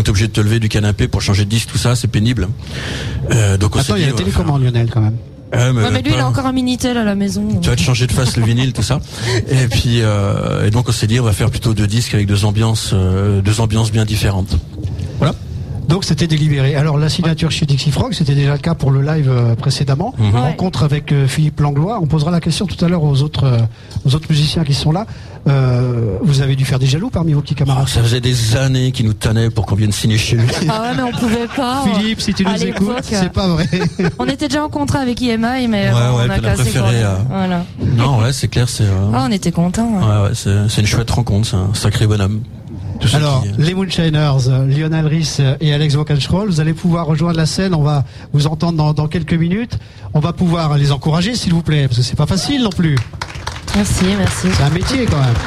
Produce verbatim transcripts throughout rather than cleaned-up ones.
Donc t'es obligé de te lever du canapé pour changer de disque, tout ça, c'est pénible. Euh, donc on Attends, s'est il y a dit, la télécommande, Lionel, quand même. Euh, mais, Ouais, mais lui, pas... il a encore un Minitel à la maison. Tu vas te changer de face le vinyle, tout ça. Et puis, euh, et donc on s'est dit, on va faire plutôt deux disques avec deux ambiances, euh, deux ambiances bien différentes. Voilà. Donc c'était délibéré. Alors la signature chez Dixie Frog, c'était déjà le cas pour le live euh, précédemment. Mm-hmm. Rencontre avec euh, Philippe Langlois. On posera la question tout à l'heure aux autres, euh, aux autres musiciens qui sont là. Euh, vous avez dû faire des jaloux parmi vos petits camarades. Oh, ça faisait des années qu'il nous tenait pour qu'on vienne signer chez lui. Ah ouais, mais on pouvait pas. Philippe, si tu À nous l'époque, écoutes, c'est pas vrai. On était déjà en contrat avec I M I, mais Ouais, on ouais, a puis on a cassé. préféré, quoi. euh, Voilà. Non, ouais, c'est clair, c'est. Euh... Ah, on était contents. Ouais. Ouais, ouais, c'est, c'est une chouette rencontre, c'est un sacré bonhomme. Tout ce Alors, qui, euh... les Moonshiners, Lionel Rhys et Alex Walkenschroll, vous allez pouvoir rejoindre la scène. On va vous entendre dans, dans quelques minutes. On va pouvoir les encourager, s'il vous plaît, parce que c'est pas facile non plus. Merci, merci. C'est un métier quand même.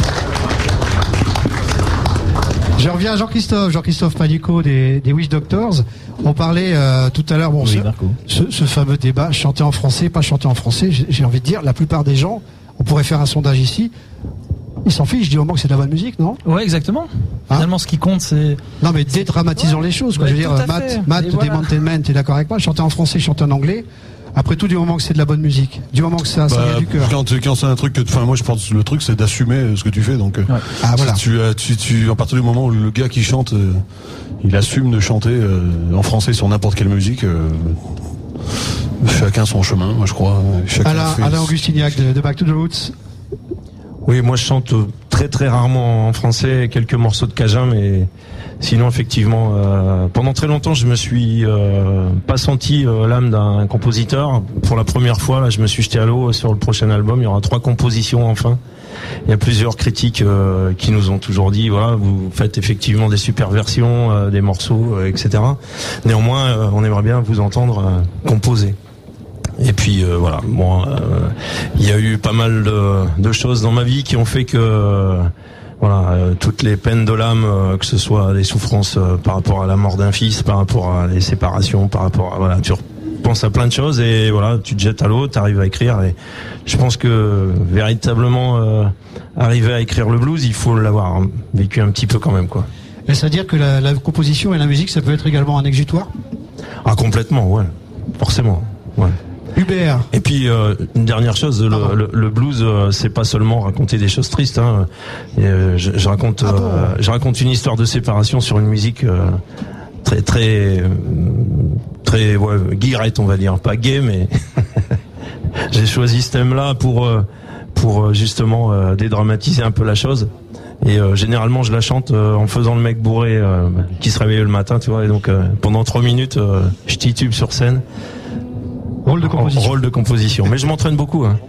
Je reviens à Jean-Christophe, Jean-Christophe Panico des, des Wish Doctors. On parlait euh, tout à l'heure, bon, Oui, ce, ce, ce fameux débat, chanter en français, pas chanter en français. J'ai, j'ai envie de dire, la plupart des gens, on pourrait faire un sondage ici, ils s'en fichent du moment que c'est de la bonne musique, non? Ouais, exactement. Hein Finalement, ce qui compte, c'est. Non, mais dédramatisons les choses, quoi. Ouais, Je veux tout dire, à Matt, fait. Matt Et des voilà. Mountain Men, t'es d'accord avec moi? Chanter en français, chanter en anglais. Après tout, du moment que c'est de la bonne musique, du moment que ça, ça Bah, vient du cœur. quand, quand c'est un truc que, enfin, moi je pense que le truc c'est d'assumer ce que tu fais. Donc, euh, Ouais. Ah, voilà. si tu, as- tu, tu, à partir du moment où le gars qui chante, euh, il assume de chanter euh, en français sur n'importe quelle musique. Euh, chacun son chemin, moi je crois. Chacun Alain, fait- Alain Augustiniac de, de Back to the Roots. Oui, moi je chante très très rarement en français, quelques morceaux de Cajun, mais sinon effectivement, euh, pendant très longtemps je me suis euh, pas senti euh, l'âme d'un compositeur. Pour la première fois, là, je me suis jeté à l'eau sur le prochain album. Il y aura trois compositions enfin. Il y a plusieurs critiques euh, qui nous ont toujours dit, voilà, vous faites effectivement des super versions, euh, des morceaux, euh, et cetera. Néanmoins, euh, on aimerait bien vous entendre euh, composer. Et puis euh, voilà, bon, euh, il y a eu pas mal de, de choses dans ma vie qui ont fait que euh, voilà, euh, toutes les peines de l'âme, euh, que ce soit des souffrances euh, par rapport à la mort d'un fils, par rapport à les séparations, par rapport à voilà, tu penses à plein de choses et voilà, tu te jettes à l'eau, tu arrives à écrire et je pense que véritablement euh, arriver à écrire le blues, il faut l'avoir vécu un petit peu quand même quoi. Et c'est-à-dire que la, la composition et la musique, ça peut être également un exutoire? Ah complètement, ouais, forcément, ouais. Hubert. Et puis euh, une dernière chose, le, le, le blues, euh, c'est pas seulement raconter des choses tristes. Hein. Et, euh, je, je raconte, Ah bon euh, je raconte une histoire de séparation sur une musique euh, très, très, euh, très, ouais, guirette, on va dire, pas gay, mais j'ai choisi ce thème-là pour, euh, pour euh, justement euh, dédramatiser un peu la chose. Et euh, généralement, je la chante euh, en faisant le mec bourré euh, qui se réveille le matin, tu vois. Et donc euh, pendant trois minutes, euh, je titube sur scène. Rôle de composition. Rôle de composition. Mais je m'entraîne beaucoup. Hein.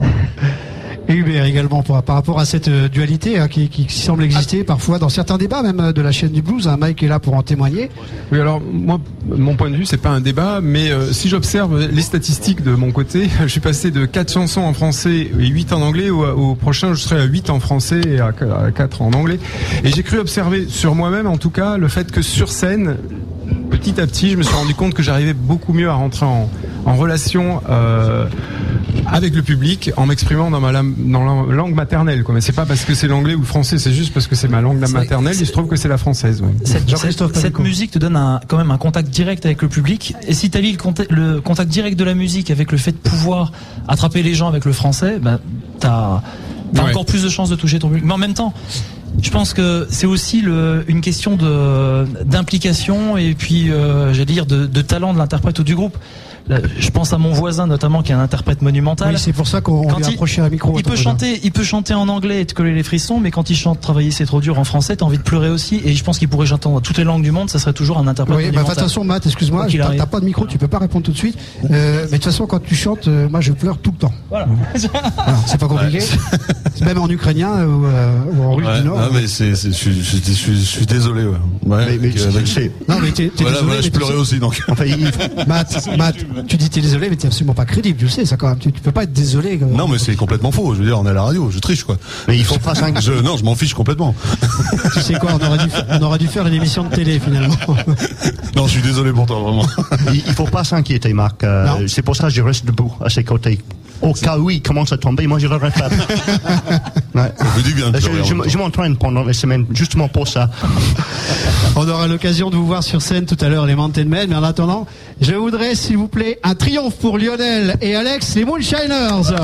Et Hubert également, pour, par rapport à cette euh, dualité hein, qui, qui semble exister parfois dans certains débats même euh, de la chaîne du blues. Hein, Mike est là pour en témoigner. Oui, alors moi, mon point de vue, c'est pas un débat, mais euh, si j'observe les statistiques de mon côté, je suis passé de quatre chansons en français et huit en anglais. Au, au prochain, je serai à huit en français et à, à quatre en anglais. Et j'ai cru observer sur moi-même, en tout cas, le fait que sur scène, petit à petit, je me suis rendu compte que j'arrivais beaucoup mieux à rentrer en, en relation euh, avec le public en m'exprimant dans ma lam- dans la langue maternelle. Quoi. Mais c'est pas parce que c'est l'anglais ou le français, c'est juste parce que c'est ma langue C'est- maternelle. Il se trouve que c'est la française. Ouais. Cette, Jean-Christophe cette, cette Panico. musique te donne un, quand même un contact direct avec le public. Et si tu allies le, contact- le contact direct de la musique avec le fait de pouvoir attraper les gens avec le français, bah, t'as, t'as Ouais. encore plus de chances de toucher ton public. Mais en même temps, je pense que c'est aussi le, une question de, d'implication et puis, euh, j'allais dire, de, de talent de l'interprète ou du groupe. Là, je pense à mon voisin notamment qui est un interprète monumental. Oui, c'est pour ça qu'on Quand lui a il- approché un micro. Il peut attends, chanter, il peut chanter en anglais et te coller les frissons, mais quand il chante Travailler c'est trop dur en français, t'as envie de pleurer aussi. Et je pense qu'il pourrait chanter dans toutes les langues du monde, ça serait toujours un interprète Oui, bah, de monumental. toute façon, Matt, excuse-moi, Quoi qu'il t'as arrive. t'as pas de micro, tu peux pas répondre tout de suite. Euh, mais de toute façon, quand tu chantes, euh, moi, je pleure tout le temps. Voilà. Voilà, c'est pas compliqué. C'est même en ukrainien ou, euh, ou en russe Ouais, du Nord. ah, mais c'est, c'est, je, suis- je, suis- je, suis- je suis désolé. Ouais. Ouais, Mais, mais avec- c'est- avec- c'est- Non, mais t'es, t'es voilà, désolé. voilà, je mais tu pleurais sais- aussi donc. enfin, il- Matt, Matt, tu dis t'es désolé, mais t'es absolument pas crédible, tu le sais, ça quand même. Tu, tu peux pas être désolé. euh, Non, mais c'est complètement faux. Je veux dire, on est à la radio, je triche quoi. mais il faut pas s'inquiéter. Je, non, je m'en fiche complètement. Tu sais quoi, on aurait dû, fa- on aurait dû faire une émission de télé finalement. Non, je suis désolé pour toi vraiment. Il, il faut pas s'inquiéter, Marc. Euh, Non. c'est pour ça que je reste debout à ses côtés. Au cas où il commence à tomber, moi je le rattrape. Ouais. Ça fait du bien. de Je, pleurer en je, même temps. je m'entraîne pendant les semaines justement pour ça. On aura l'occasion de vous voir sur scène tout à l'heure, les Mountain Men. Mais en attendant, je voudrais, s'il vous plaît, un triomphe pour Lionel et Alex, les Moonshiners.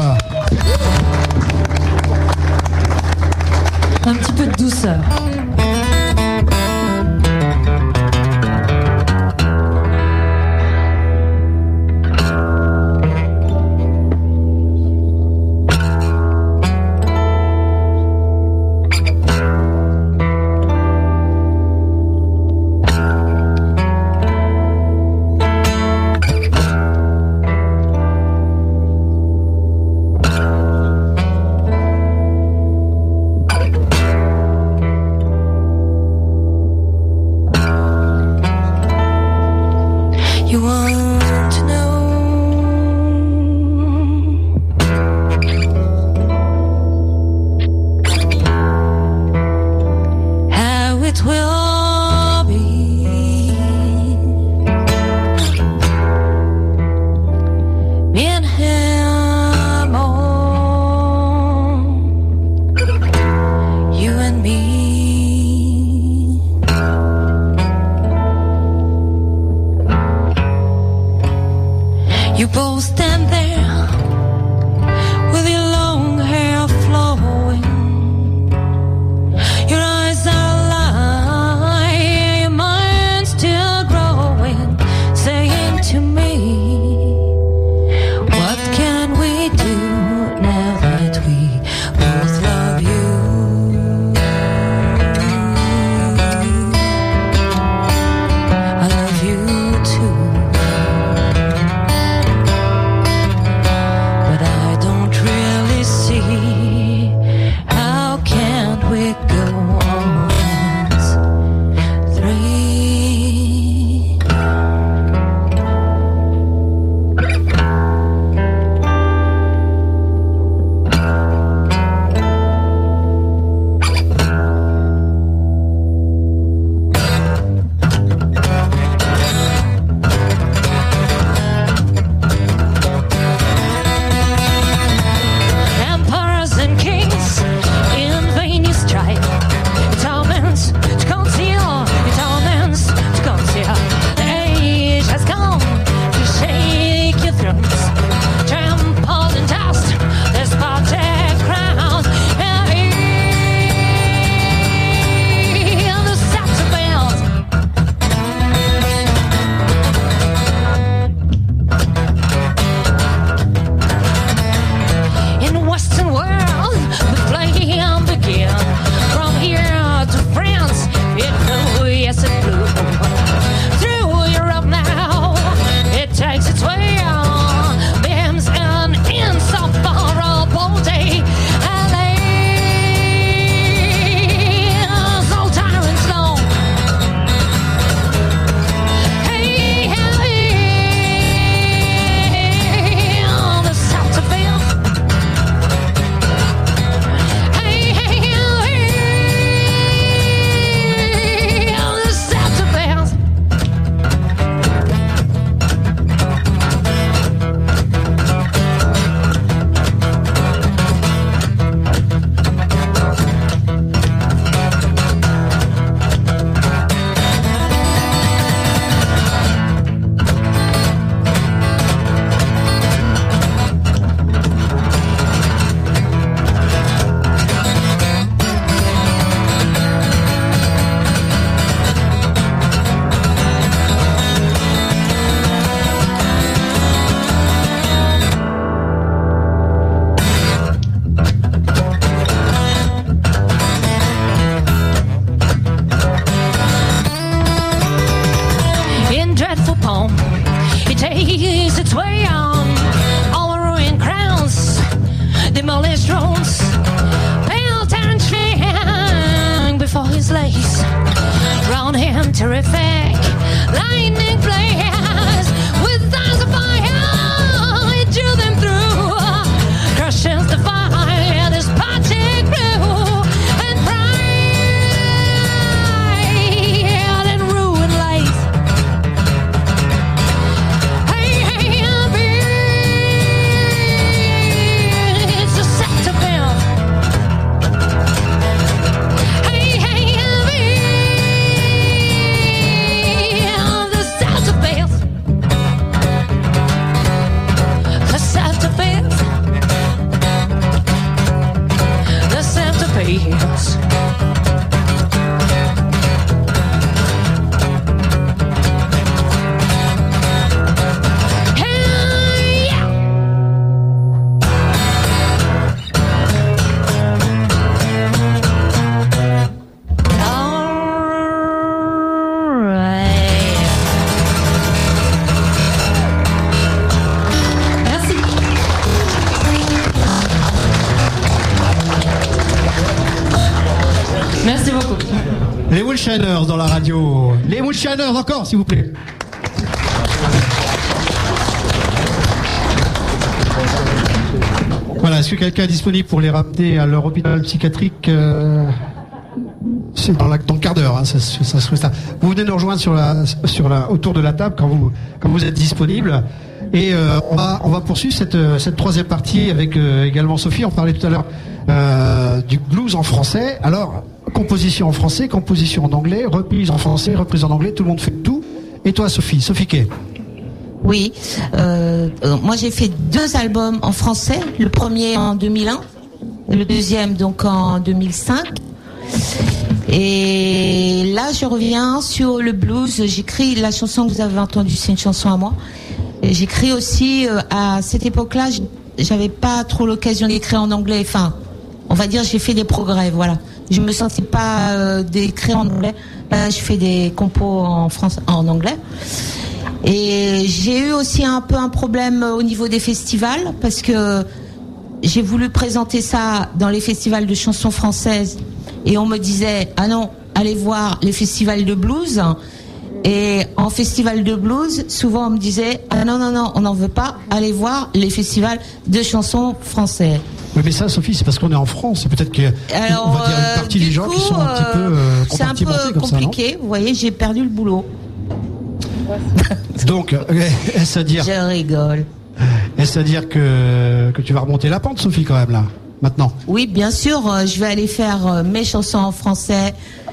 Un petit peu de douceur. You want to know how it will be. Me and him, oh, you and me. You both stand there with your long hair flowing. Your eyes are alive, your mind still growing, saying to me, what can we do now that we both love you? I love you too. But I don't really see how can we go on as three. Emperors and kings, in vain you strive. It torments to conceal, it torments to conceal. The age has come to shake your thrones, trampled in dust, the spotted crowns. And the sets of bells. In the Western world, the flame began. From here to France, it blew, yes it blew. Through Europe now, it takes its way on. Beams and in some horrible day. And lays all tyrants low. Hey, hey, on the south of Vale. Hey, hey, hey, on the south of Vale. In dreadful palm, it takes its way on. All the ruined crowns, demolished thrones, pale tyrant hang before his lace. Round him terrific, lightning flares with eyes of fire. It drew them through, crushes the fire, this party grew, and pride and ruin lays. Hey, hey, it's a set of bells. Moonshiners dans la radio. Les Moonshiners encore, s'il vous plaît. Voilà, est-ce que quelqu'un est disponible pour les ramener à leur hôpital psychiatrique euh, c'est dans, la, dans le quart d'heure, hein, ça, ça se ça. Vous venez nous rejoindre sur la, sur la, autour de la table quand vous, quand vous êtes disponible. Et euh, on va, on va poursuivre cette, cette troisième partie avec euh, également Sophie. On parlait tout à l'heure euh, du blues en français. Alors, composition en français, composition en anglais, reprise en français, reprise en anglais. Tout le monde fait tout. Et toi, Sophie, Sophie Kay? Oui, euh, euh, moi j'ai fait deux albums en français. Le premier en deux mille un, le deuxième donc en deux mille cinq. Et là, je reviens sur le blues. J'écris la chanson que vous avez entendue, c'est une chanson à moi. Et j'écris aussi euh, à cette époque-là, j'avais pas trop l'occasion d'écrire en anglais. Enfin, on va dire, j'ai fait des progrès. Voilà, je me sentais pas euh, d'écrire en anglais. Là, je fais des compos en français, en anglais. Et j'ai eu aussi un peu un problème au niveau des festivals parce que j'ai voulu présenter ça dans les festivals de chansons françaises et on me disait ah non, allez voir les festivals de blues. Et en festival de blues, souvent on me disait ah non non non, on n'en veut pas, allez voir les festivals de chansons françaises. Oui, mais ça, Sophie, c'est parce qu'on est en France. C'est peut-être qu'il y a Alors, on va dire une partie euh, des gens coup, qui sont un petit peu euh, c'est un peu comme compliqué. Ça, vous voyez, j'ai perdu le boulot. Donc, est-ce à dire Je rigole. Est-ce à dire que que tu vas remonter la pente, Sophie, quand même là, maintenant? Oui, bien sûr. Euh, je vais aller faire euh, mes chansons en français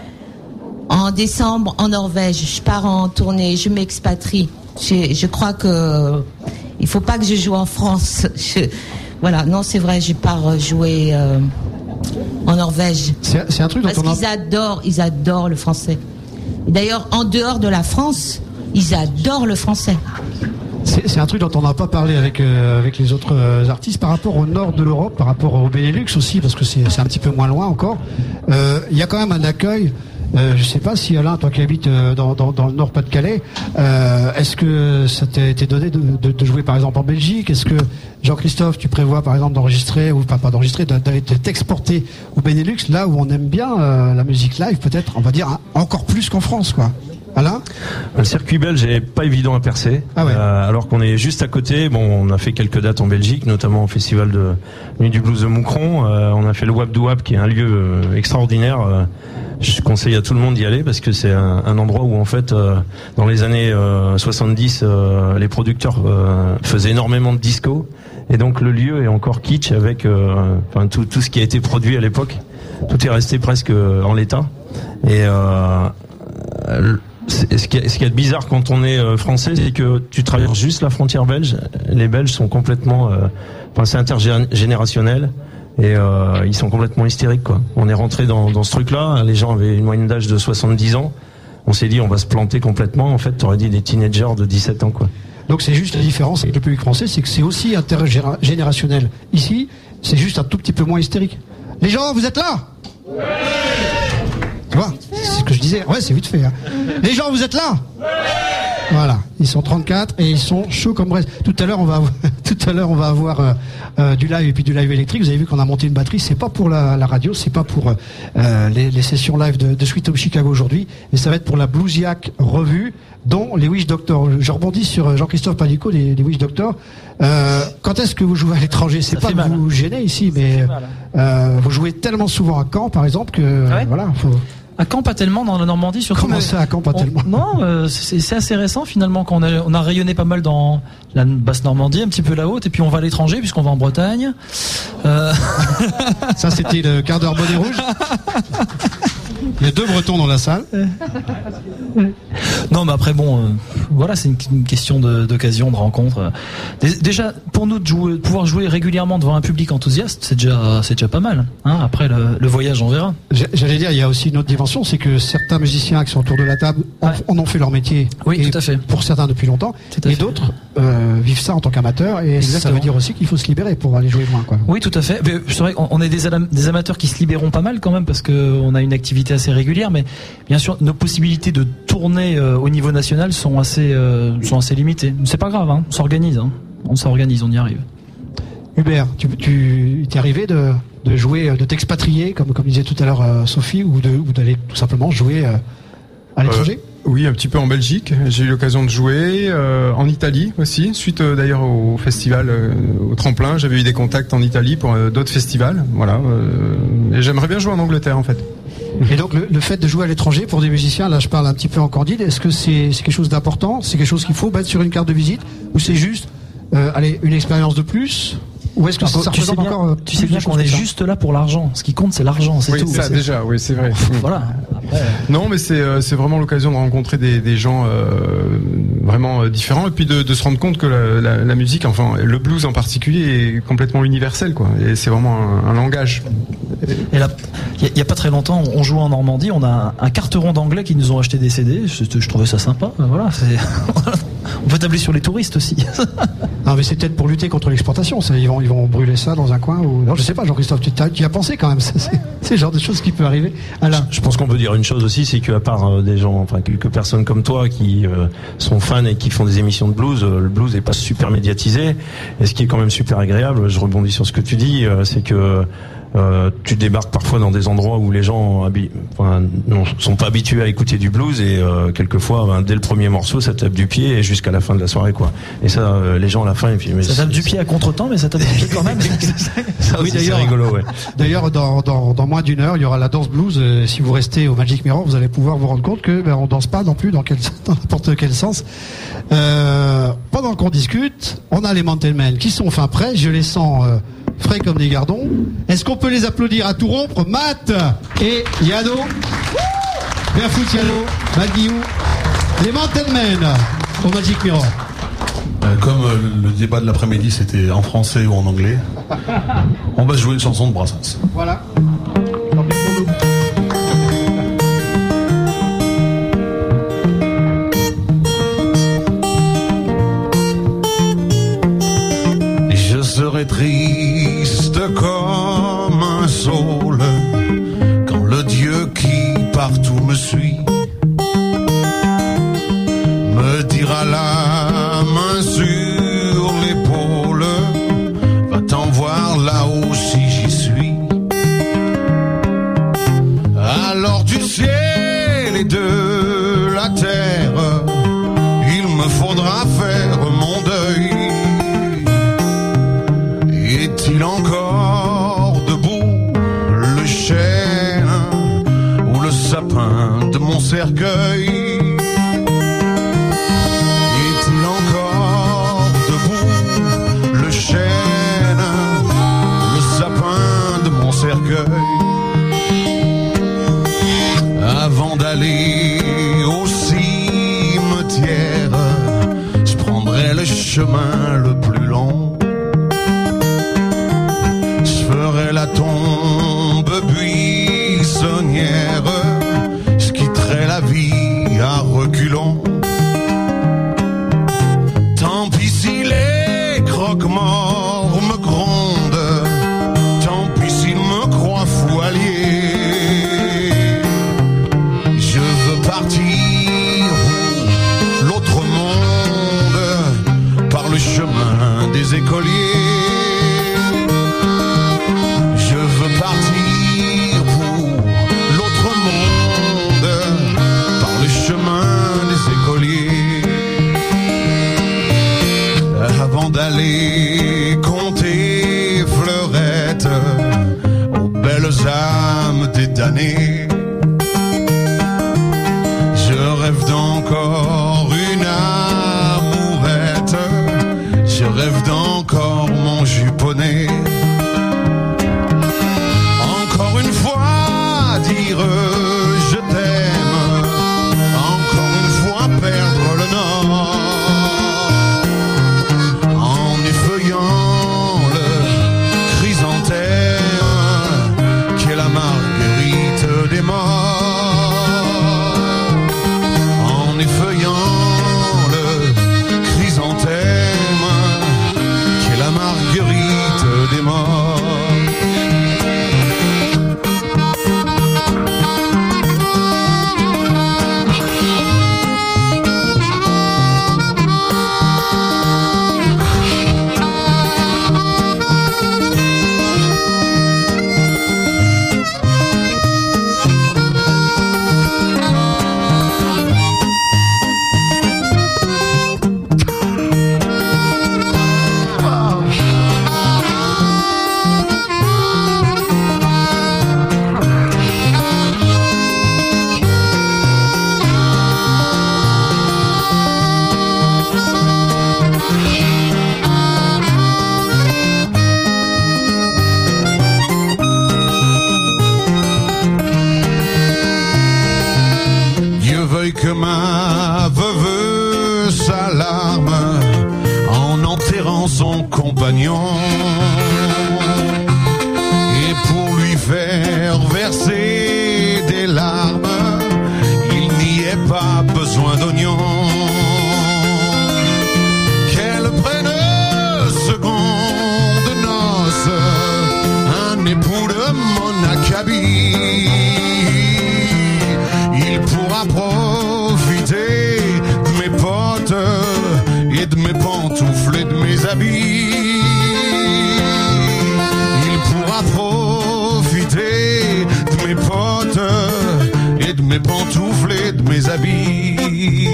en décembre en Norvège. Je pars en tournée. Je m'expatrie. Je, je crois que il faut pas que je joue en France. Je, voilà. Non, c'est vrai. Je pars jouer euh, en Norvège. C'est, c'est un truc dont Parce on a... qu'ils adorent, ils adorent le français. Et d'ailleurs, en dehors de la France, ils adorent le français. C'est, c'est un truc dont on n'a pas parlé avec euh, avec les autres euh, artistes par rapport au nord de l'Europe, par rapport au Benelux aussi, parce que c'est, c'est un petit peu moins loin encore. Euh, Il y a quand même un accueil. Euh, je sais pas si Alain, toi qui habites euh, dans, dans, dans le Nord Pas-de-Calais, euh, est-ce que ça t'a été donné de, de, de jouer par exemple en Belgique? Est-ce que Jean-Christophe, tu prévois par exemple d'enregistrer ou pas, pas d'enregistrer, d'aller t'exporter au Benelux, là où on aime bien euh, la musique live, peut-être, on va dire hein, encore plus qu'en France, quoi. Alain? Le circuit belge est pas évident à percer, ah ouais. euh, alors qu'on est juste à côté. Bon, on a fait quelques dates en Belgique, notamment au festival de Nuit du Blues de Moucron. Euh, on a fait le Wap du Wap, qui est un lieu euh, extraordinaire. Euh, je conseille à tout le monde d'y aller parce que c'est un, un endroit où en fait, euh, dans les années euh, soixante-dix, euh, les producteurs euh, faisaient énormément de disco, et donc le lieu est encore kitsch avec, euh, enfin tout, tout ce qui a été produit à l'époque. Tout est resté presque en l'état. Et euh, C'est, ce qui est, ce qui est bizarre quand on est euh, français, c'est que tu traverses juste la frontière belge. Les Belges sont complètement, euh, enfin c'est intergénérationnel et euh, ils sont complètement hystériques, quoi. On est rentré dans, dans ce truc-là. Les gens avaient une moyenne d'âge de soixante-dix ans. On s'est dit on va se planter complètement. En fait, t'aurais dit des teenagers de dix-sept ans, quoi. Donc c'est juste la différence avec le public français, c'est que c'est aussi intergénérationnel. Ici, c'est juste un tout petit peu moins hystérique. Les gens, vous êtes là? Ouais. Tu vois, c'est ce que je disais. Ouais, c'est vite fait. Hein. Les gens, vous êtes là? Voilà, ils sont trente-quatre et ils sont chauds comme braise. Tout à l'heure, on va avoir, tout à l'heure, on va avoir euh, euh, du live et puis du live électrique. Vous avez vu qu'on a monté une batterie. C'est pas pour la, la radio, c'est pas pour euh, les, les sessions live de, de Sweet Home Chicago aujourd'hui, mais ça va être pour la Bluesiac revue, dont les Wish Doctors. Je rebondis sur Jean-Christophe Padico, les, les Wish Doctors. Euh, quand est-ce que vous jouez à l'étranger? C'est pas que vous vous gênez ici, mais euh, vous jouez tellement souvent à Caen, par exemple, que ouais. voilà, faut. À Caen, pas tellement, dans la Normandie surtout. Comment ça, à Caen, pas on, tellement? Non, euh, c'est, c'est assez récent finalement, qu'on a, on a rayonné pas mal dans la basse Normandie, un petit peu la haute, et puis on va à l'étranger puisqu'on va en Bretagne. Euh... Ça, c'était le quart d'heure bonnet rouge. Il y a deux Bretons dans la salle. Non, mais après, bon, euh, voilà, c'est une, une question de, d'occasion, de rencontre. Dé- déjà, pour nous, de, jouer, de pouvoir jouer régulièrement devant un public enthousiaste, c'est déjà, c'est déjà pas mal. Hein. Après, le, le voyage, on verra. J'allais dire, il y a aussi une autre dimension, c'est que certains musiciens qui sont autour de la table en, Ouais. en ont fait leur métier. Oui, et tout à fait. Pour certains depuis longtemps. Tout à Et fait. d'autres euh, vivent ça en tant qu'amateurs. Et ça Exactement. veut dire aussi qu'il faut se libérer pour aller jouer loin, quoi. Oui, tout à fait. Mais c'est vrai qu'on on est des, alam- des amateurs qui se libéreront pas mal quand même parce qu'on a une activité assez régulière, mais bien sûr, nos possibilités de tourner euh, au niveau national sont assez, euh, sont assez limitées. C'est pas grave, hein, on s'organise. Hein. On s'organise, on y arrive. Hubert, tu, tu t'es arrivé de de jouer, de t'expatrier, comme, comme disait tout à l'heure euh, Sophie, ou, de, ou d'aller tout simplement jouer euh, à l'étranger? euh, Oui, un petit peu en Belgique. J'ai eu l'occasion de jouer euh, en Italie aussi, suite euh, d'ailleurs au festival, euh, au tremplin. J'avais eu des contacts en Italie pour euh, d'autres festivals. Voilà. Euh, et j'aimerais bien jouer en Angleterre en fait. Et donc le, le fait de jouer à l'étranger pour des musiciens, là je parle un petit peu en candide, est-ce que c'est, c'est quelque chose d'important? C'est quelque chose qu'il faut mettre sur une carte de visite? Ou c'est juste euh, allez, une expérience de plus? Ou est-ce que Alors, ça tu sais représente bien, encore euh, tu sais bien qu'on est juste là pour l'argent. Ce qui compte, c'est l'argent, c'est oui, tout. Ça C'est- déjà, oui, c'est vrai. Voilà. Après, Non, mais c'est euh, c'est vraiment l'occasion de rencontrer des, des gens euh, vraiment euh, différents et puis de, de se rendre compte que la, la, la musique, enfin le blues en particulier, est complètement universel, quoi. Et c'est vraiment un, un langage. Et là, il y, y a pas très longtemps, on jouait en Normandie, on a un, un carteron d'anglais qui nous ont acheté des C D. Je, je trouvais ça sympa. Voilà, c'est on peut tabler sur les touristes aussi. Non mais c'est peut-être pour lutter contre l'exportation, ça, ils vont, ils vont brûler ça dans un coin ou... Non je sais pas Jean-Christophe, tu, t'as- tu y as pensé quand même, ça, c'est, c'est le genre de choses qui peut arriver. Alain. Je pense qu'on peut dire une chose aussi, c'est qu'à part euh, des gens, enfin quelques personnes comme toi qui euh, sont fans et qui font des émissions de blues, euh, le blues est pas super médiatisé. Et ce qui est quand même super agréable, je rebondis sur ce que tu dis, euh, c'est que euh, tu débarques parfois dans des endroits où les gens habi- enfin, non, sont pas habitués à écouter du blues et euh, quelquefois, ben, dès le premier morceau, ça tape du pied et jusqu'à la fin de la soirée, quoi. Et ça, euh, les gens à la fin, et puis, mais Ça tape c'est- du pied à contre-temps, mais ça tape du pied quand même. ça Oui, aussi, c'est d'ailleurs. rigolo, ouais. D'ailleurs, dans, dans, dans moins d'une heure, il y aura la danse blues. Euh, si vous restez au Magic Mirror, vous allez pouvoir vous rendre compte que ben, on danse pas non plus dans, quel, dans n'importe quel sens. Euh, pendant qu'on discute, on a les Mountain Men qui sont fin prêts. Je les sens euh, frais comme des gardons. Est-ce qu'on peut les applaudir à tout rompre? Matt et Yano, Barefoot Yano, Matt Guillou, les Mountain Men au Magic Mirror. Euh, Comme euh, le débat de l'après-midi c'était en français ou en anglais, on va jouer une chanson de Brassens. Voilà. Je serai triste comme un saule quand le Dieu qui partout me suit me dira la main sur l'épaule, va-t'en voir là-haut si j'y suis. Alors du ciel et de la terre, il me faudra faire mon deuil. Est-il encore debout le chêne ou le sapin de mon cercueil? Est-il encore debout le chêne, le sapin de mon cercueil? Avant d'aller au cimetière, je prendrai le chemin le plus long. Je ferai la tombe buissonnière, je quitterai la vie à reculons. Tant pis si les croque-morts me grondent, tant pis s'ils me croient fou allié. Je veux partir pour l'autre monde par le chemin des écoliers. Je veux partir pour l'autre monde par le chemin des écoliers. Avant d'aller compter fleurettes aux belles âmes des damnés, je rêve d'encore une amourette, je rêve d'encore mon juponné. Encore une fois dire je t'aime, encore une fois perdre le nord, en effet que ma veuve s'alarme en enterrant son compagnon. Et pour lui faire verser des larmes, il n'y ait pas besoin d'oignons. Qu'elle prenne seconde noce un époux de mon acabit. Il pourra profiter de mes potes et de mes pantoufles et de mes habits. Il pourra profiter de mes potes et de mes pantoufles et de mes habits.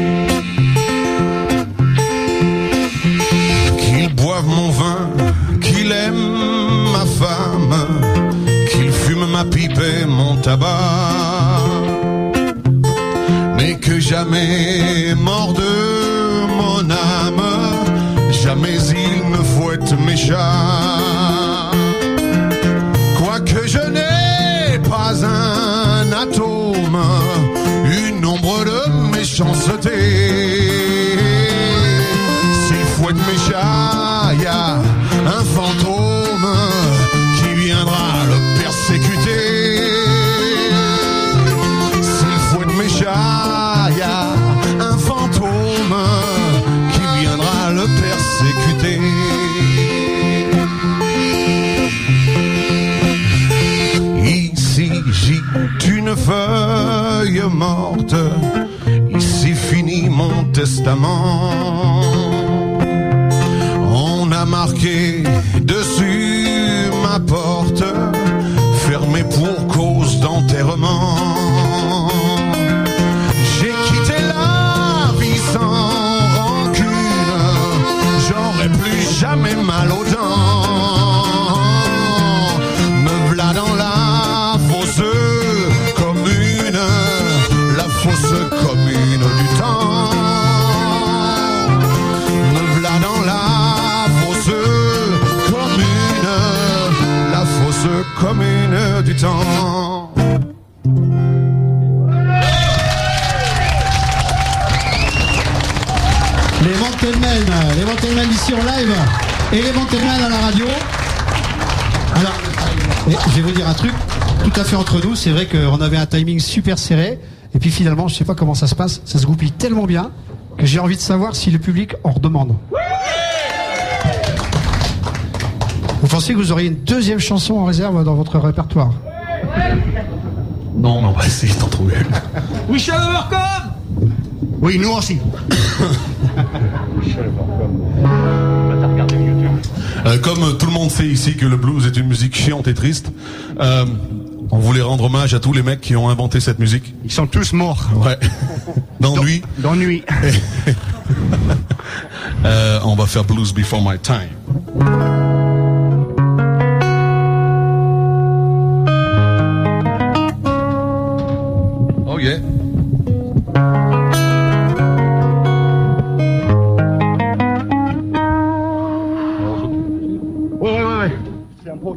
Qu'il boive mon vin, qu'il aime ma femme, qu'il fume ma pipe et mon tabac, mais que jamais mort de mon âme, jamais il ne fouette mes chats. Quoique je n'ai pas un atome, une ombre de méchanceté, s'il fouette mes chats, y a un fantôme qui viendra le persécuter. S'il fouette mes chats, y a un fantôme qui viendra le persécuter. Ici gît une feuille morte, ici finit mon testament. On a marqué dessus ma porte, fermée pour cause d'enterrement. J'ai quitté la vie sans rancune, j'aurais plus jamais mal aux dents. Me v'là dans la fosse commune, la fosse commune du temps. Me v'là dans la fosse commune, la fosse commune du temps. Les Mantelmen, les Mantelmen ici en live et les Mantelmen à la radio. Alors, je vais vous dire un truc, tout à fait entre nous, c'est vrai qu'on avait un timing super serré, et puis finalement, je sais pas comment ça se passe, ça se goupille tellement bien, que j'ai envie de savoir si le public en redemande. Vous pensez que vous auriez une deuxième chanson en réserve dans votre répertoire? Non, mais on va essayer d'en trouver une. Michel Overcom. Oui, nous aussi. Euh, comme tout le monde sait ici que le blues est une musique chiante et triste, euh, on voulait rendre hommage à tous les mecs qui ont inventé cette musique. Ils sont tous morts. Ouais. D'ennui. D'ennui. euh, on va faire Blues Before My Time. Oh yeah. Ouais, ouais, ouais. C'est un pro.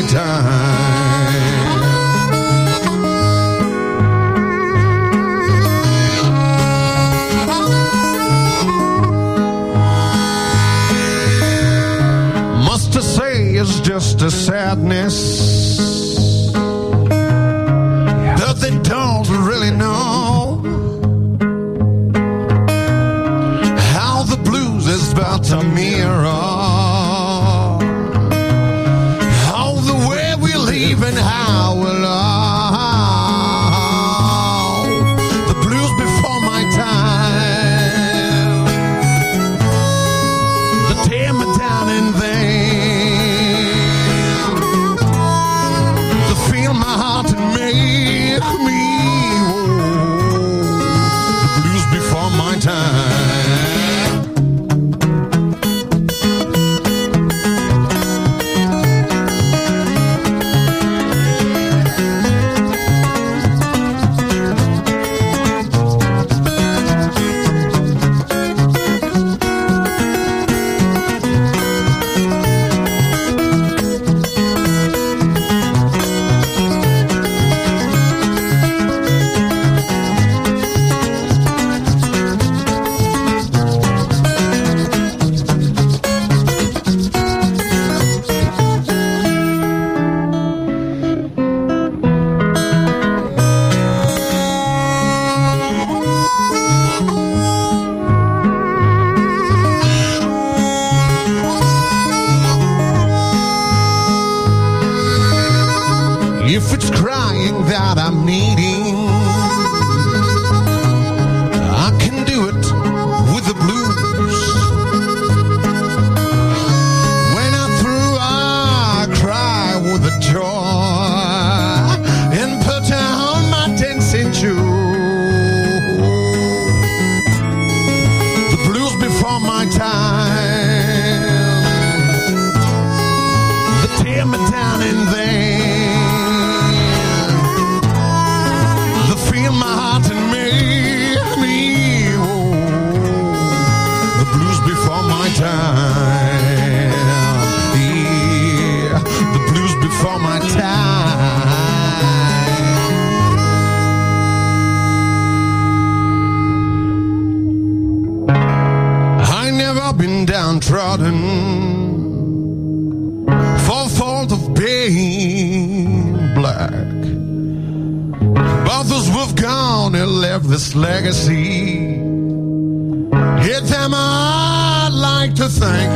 time. Must I say it's just a sadness that they don't really know how the blues is about to mirror how the way we live and how we love. The blues before my time, they tear me down in vain, they feel my heart and make me whole. The blues before my time. If it's crying that I'm needing, I can do it with the blues. When I through, I cry with the joy and put down my dancing shoes. The blues before my time, they tear me down in vain. Feel my heart and make me whole. The blues before my time. Yeah, the blues before my time. I never been downtrodden for fault of being black. Others who've gone and left this legacy, it's them I'd like to thank.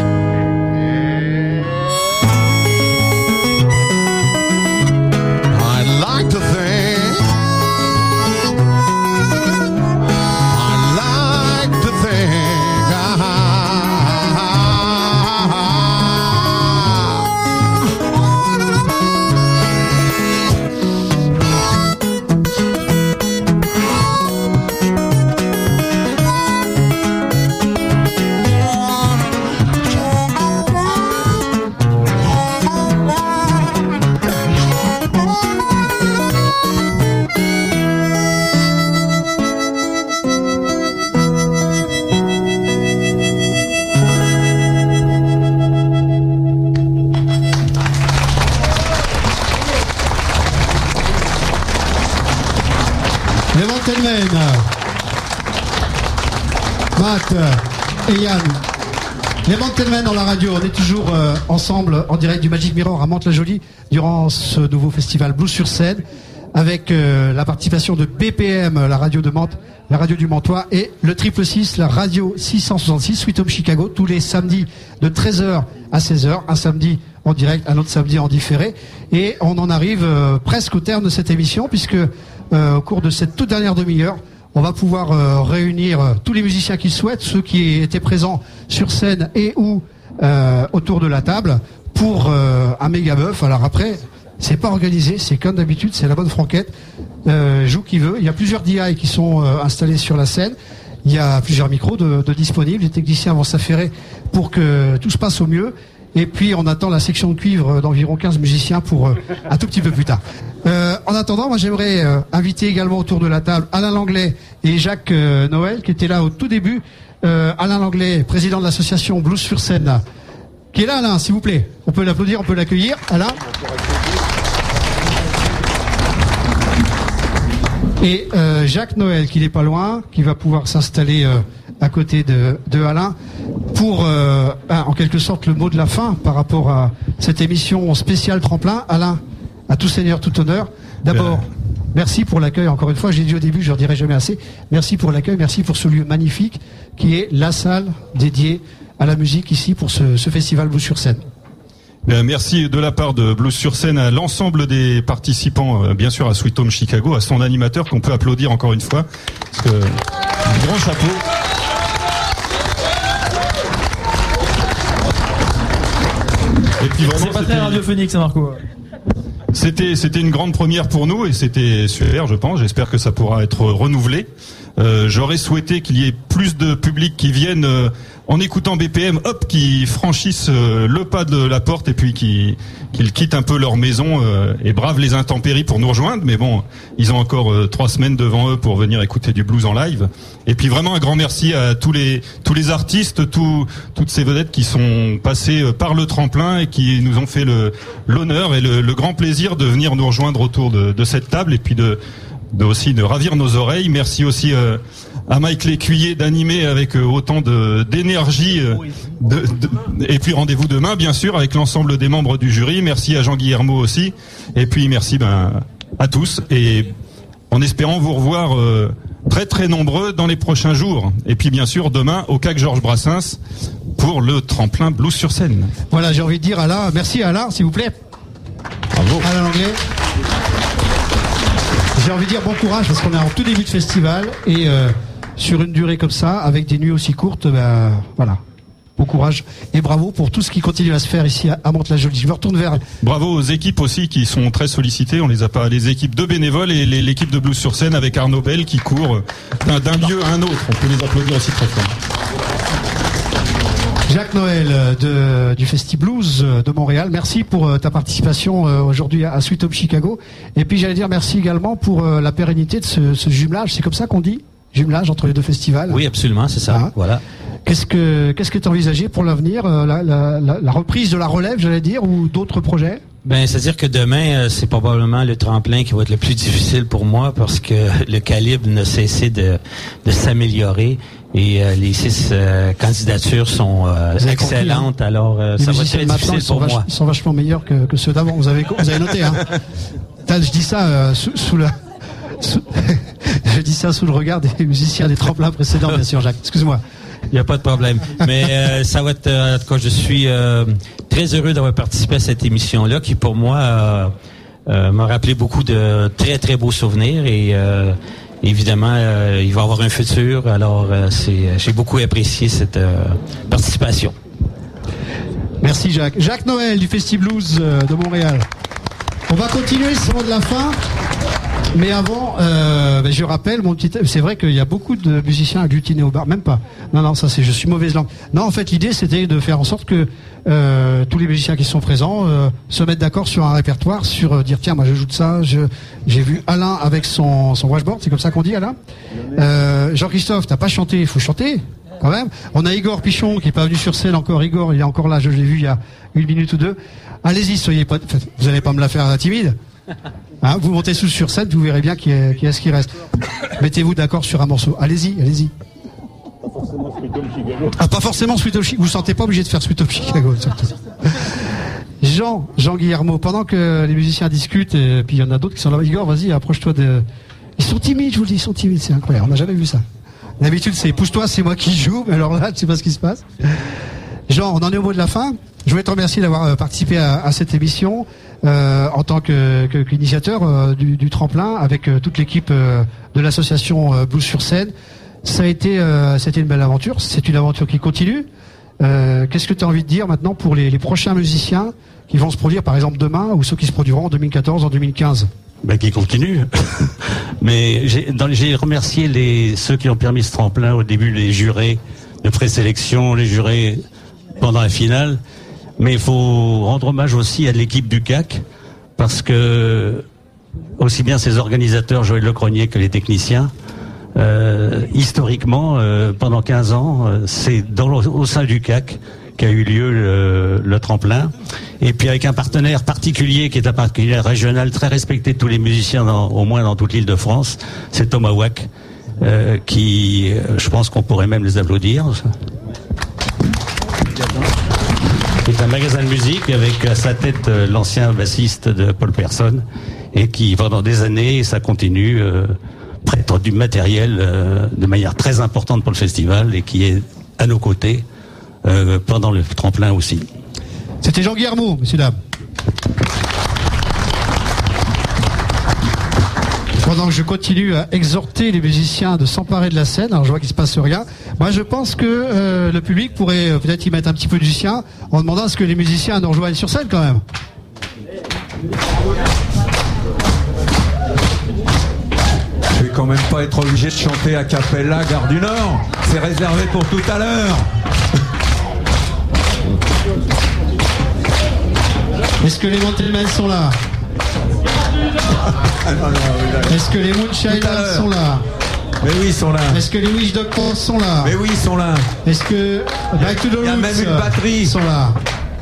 I'd like to thank. I'd like to thank. Les Gentlemen, Matt et Yann. Les Gentlemen dans la radio, on est toujours euh, ensemble en direct du Magic Mirror à Mantes-la-Jolie durant ce nouveau festival Blues sur scène avec euh, la participation de B P M, la radio de Mantes, la radio du Mantois et le triple six, la radio six cent soixante-six, Sweet Home Chicago, tous les samedis de treize heures à seize heures, un samedi en direct, un autre samedi en différé. Et on en arrive euh, presque au terme de cette émission puisque euh, au cours de cette toute dernière demi-heure, on va pouvoir euh, réunir euh, tous les musiciens qui le souhaitent, ceux qui étaient présents sur scène et ou euh, autour de la table pour euh, un méga bœuf. Alors après, c'est pas organisé, c'est comme d'habitude, c'est la bonne franquette. Euh, joue qui veut. Il y a plusieurs D I qui sont euh, installés sur la scène. Il y a plusieurs micros de, de disponibles. Les techniciens vont s'affairer pour que tout se passe au mieux. Et puis on attend la section de cuivre d'environ quinze musiciens pour euh, un tout petit peu plus tard. Euh, en attendant, moi j'aimerais euh, inviter également autour de la table Alain Langlais et Jacques euh, Noël qui étaient là au tout début. Euh, Alain Langlais, président de l'association Blues sur scène. qui est là, Alain, s'il vous plaît. On peut l'applaudir, on peut l'accueillir. Alain. Et euh, Jacques Noël, qui n'est pas loin, qui va pouvoir s'installer euh, à côté de, de Alain pour, euh, ah, en quelque sorte, le mot de la fin par rapport à cette émission spéciale tremplin. Alain, à tout seigneur, tout honneur. D'abord, euh... merci pour l'accueil. Encore une fois, j'ai dit au début, je ne le dirai jamais assez. Merci pour l'accueil, merci pour ce lieu magnifique qui est la salle dédiée à la musique ici pour ce, ce festival Blues sur scène. Bien, merci de la part de Blues sur scène à l'ensemble des participants, euh, bien sûr à Sweet Home Chicago, à son animateur qu'on peut applaudir encore une fois. Parce que, grand chapeau. Et puis vraiment, c'est pas très radiophonique, ça, Marco. C'était, c'était une grande première pour nous et c'était super, je pense. J'espère que ça pourra être renouvelé. Euh, j'aurais souhaité qu'il y ait plus de public qui viennent euh, en écoutant B P M, hop, qui franchissent euh, le pas de la porte et puis qui qu'ils quittent un peu leur maison euh, et bravent les intempéries pour nous rejoindre. Mais bon, ils ont encore euh, trois semaines devant eux pour venir écouter du blues en live. Et puis vraiment un grand merci à tous les tous les artistes, tous toutes ces vedettes qui sont passées euh, par le tremplin et qui nous ont fait le l'honneur et le, le grand plaisir de venir nous rejoindre autour de, de cette table et puis de de aussi de ravir nos oreilles. Merci aussi euh, à Mike Lécuyer d'animer avec euh, autant de d'énergie euh, de, de, et puis rendez-vous demain bien sûr avec l'ensemble des membres du jury. Merci à Jean Guillermo aussi et puis merci ben à tous et en espérant vous revoir euh, très très nombreux dans les prochains jours et puis bien sûr demain au C A C Georges Brassens pour le tremplin Blues sur scène. Voilà, j'ai envie de dire Alain, merci Alain s'il vous plaît. Bravo. Alain Langlais. J'ai envie de dire bon courage parce qu'on est en tout début de festival et euh, sur une durée comme ça, avec des nuits aussi courtes, ben voilà. Bon courage et bravo pour tout ce qui continue à se faire ici à Mantes-la-Jolie. Je me retourne vers. Bravo aux équipes aussi qui sont très sollicitées. On les a pas, les équipes de bénévoles et les, l'équipe de Blues sur scène avec Arnaud Bell qui court d'un, d'un lieu à un autre. On peut les applaudir aussi très fort. Jacques Noël de, du Festi Blues de Montréal, merci pour ta participation aujourd'hui à Sweet Home Chicago. Et puis j'allais dire merci également pour la pérennité de ce, ce jumelage, c'est comme ça qu'on dit, jumelage entre les deux festivals. Oui, absolument, c'est ça. Hein voilà. Qu'est-ce que qu'est-ce que tu envisagé pour l'avenir, la, la, la, la reprise de la relève, j'allais dire, ou d'autres projets? Ben, c'est-à-dire que demain, c'est probablement le tremplin qui va être le plus difficile pour moi parce que le calibre ne cessait de, de s'améliorer et euh, les six euh, candidatures sont euh, excellentes. Compris, hein. Alors, euh, ça va être très difficile pour moi. Ils sont vachement meilleurs que, que ceux d'avant. Vous avez, vous avez noté, hein. Je dis ça euh, sous, sous la... Sous, je dis ça sous le regard des musiciens des tremplins précédents, bien sûr, Jacques. Excuse-moi. Il n'y a pas de problème. Mais euh, ça va être, euh, en tout cas, je suis euh, très heureux d'avoir participé à cette émission-là, qui pour moi euh, euh, m'a rappelé beaucoup de très très beaux souvenirs et euh, évidemment, euh, il va y avoir un futur. Alors, euh, c'est, j'ai beaucoup apprécié cette euh, participation. Merci Jacques. Jacques Noël du Festi Blues de Montréal. On va continuer ce mot de la fin. Mais avant, euh, ben je rappelle, mon petit, c'est vrai qu'il y a beaucoup de musiciens agglutinés au bar, même pas. Non, non, ça c'est, je suis mauvaise langue. Non, en fait, l'idée c'était de faire en sorte que euh, tous les musiciens qui sont présents euh, se mettent d'accord sur un répertoire, sur euh, dire tiens, moi je joue de ça. Je, j'ai vu Alain avec son son washboard, c'est comme ça qu'on dit, Alain. Euh, Jean-Christophe, t'as pas chanté, il faut chanter quand même. On a Igor Pichon qui est pas venu sur scène encore. Igor, il est encore là, je l'ai vu il y a une minute ou deux. Allez-y, soyez pas, vous allez pas me la faire à la timide. Hein, vous montez sous sur scène, vous verrez bien qui est, qui est ce qui reste. Mettez-vous d'accord sur un morceau. Allez-y, allez-y. Pas forcément Sweet Home Chicago. Ah, pas forcément Sweet Home Chicago. Vous ne sentez pas obligé de faire Sweet Home Chicago, surtout. Jean, Jean Guillermo, pendant que les musiciens discutent, et puis il y en a d'autres qui sont là. Igor, vas-y, approche-toi de. Ils sont timides, je vous le dis, ils sont timides, c'est incroyable. On n'a jamais vu ça. D'habitude, c'est pousse-toi, c'est moi qui joue. Mais alors là, tu sais pas ce qui se passe. Jean, on en est au mot de la fin. Je voulais te remercier d'avoir participé à, à cette émission euh, en tant que, que, qu'initiateur euh, du, du tremplin avec euh, toute l'équipe euh, de l'association euh, Blues sur scène. Ça a été, euh, c'était une belle aventure. C'est une aventure qui continue. Euh, qu'est-ce que tu as envie de dire maintenant pour les, les prochains musiciens qui vont se produire, par exemple demain, ou ceux qui se produiront en deux mille quatorze, en deux mille quinze? Ben, qui continue. Mais j'ai, dans, j'ai remercié les ceux qui ont permis ce tremplin au début, les jurés de présélection, les jurés pendant la finale. Mais il faut rendre hommage aussi à l'équipe du C A C, parce que aussi bien ses organisateurs, Joël Lecronier, que les techniciens, euh, historiquement, euh, pendant quinze ans, euh, c'est dans le, au sein du C A C qu'a eu lieu le, le tremplin. Et puis avec un partenaire particulier qui est un partenaire régional très respecté de tous les musiciens, dans, au moins dans toute l'île de France, c'est Tomahawk, euh, qui, je pense qu'on pourrait même les applaudir. C'est un magasin de musique avec à sa tête euh, l'ancien bassiste de Paul Persson, et qui pendant des années, ça continue, euh, prête du matériel euh, de manière très importante pour le festival et qui est à nos côtés euh, pendant le tremplin aussi. C'était Jean Guillermo, messieurs, dames. Pendant que je continue à exhorter les musiciens de s'emparer de la scène, alors je vois qu'il se passe rien, moi je pense que euh, le public pourrait euh, peut-être y mettre un petit peu du sien en demandant à ce que les musiciens nous rejoignent sur scène quand même. Je vais quand même pas être obligé de chanter a cappella Gare du Nord. C'est réservé pour tout à l'heure. Est-ce que les Mountainmen sont là? Est-ce que les Moonshiners sont là? Mais oui, ils sont là. Est-ce que les Wish Doctors sont là? Mais oui, ils sont là. Est-ce que Back to the Il y a Roots même une batterie. sont là?